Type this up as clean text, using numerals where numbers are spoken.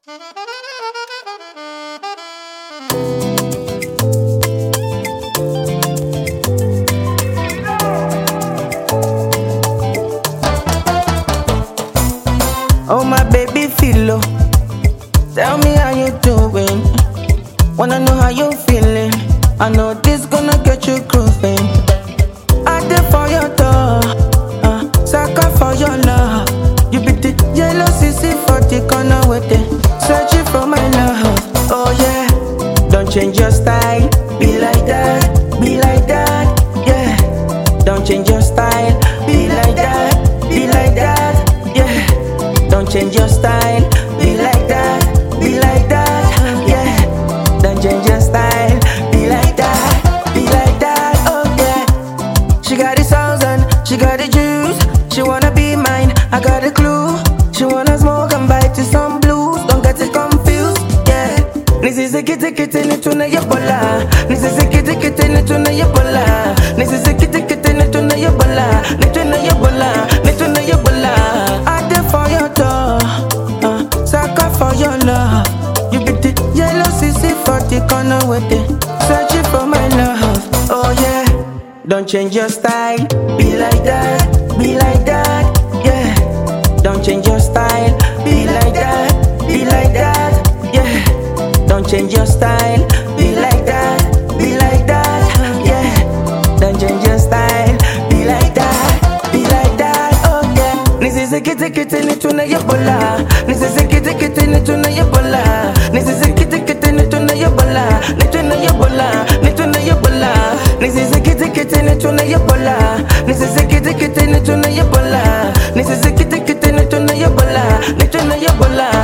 Oh my baby Philo, tell me how you doing. Wanna know how you feeling. I know this gonna get you grooving. I did for your door, sucker for your love. You be the yellow CC for the corner with it. Searching for my love, oh yeah. Don't change your style, be like that, yeah. Don't change your style, be like that, yeah. Don't change your style, be like that, yeah. Don't change your style, be like that, oh yeah. She got the sauce and she got the juice. She wanna be mine, I got a clue. She wanna smoke and bite to some blues. Don't get it confused, yeah. Nisi kitty kitty ni tuna yebola. Nisi kitty kitty ni tuna yebola. Nisi kitty kitty ni tuna yebola. Ni tuna yebola. I did for your door, sucker for your love. You be the yellow CC for the corner with it. Searching for my love, oh yeah. Don't change your style, be like that, yeah. Don't change your style, be like that, yeah. Don't change your style, be like that, yeah. Don't change your style, be like that, oh yeah. Nisi kitty kitty ni tuna yebola. Nisi kitty kitty ni tuna yebola. Nisi kitty kitty ni tuna yebola. Ni tuna yebola. Nisi kitty kitty ni tuna yebola. Nisi kitty kitty ni tuna yebola. Nisi kitty kitty ni tuna yebola. Ni tuna yebola.